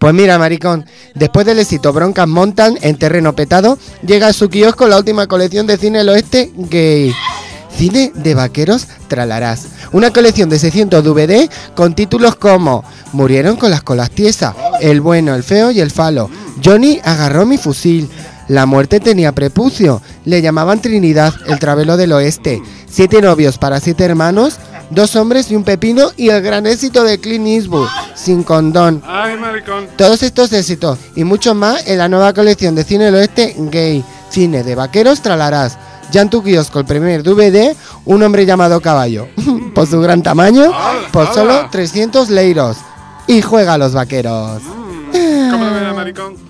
Pues mira, maricón, después del éxito Broncas Montan en terreno petado, llega a su kiosco la última colección de cine del oeste gay. Cine de vaqueros tralarás. Una colección de 600 DVD con títulos como Murieron con las colas tiesas, El bueno, el feo y el falo, Johnny agarró mi fusil, La muerte tenía prepucio, Le llamaban Trinidad, El travelo del oeste, 7 novios para 7 hermanos, 2 hombres y un pepino y el gran éxito de Clint Eastwood, Sin condón. Ay, maricón. Todos estos éxitos y muchos más en la nueva colección de cine del oeste gay, Cine de vaqueros tralarás. Ya en tu kiosco el primer DVD, Un hombre llamado caballo. Por su gran tamaño, por solo 300 leiros. Y juega a los vaqueros. ¿Cómo lo ves, maricón?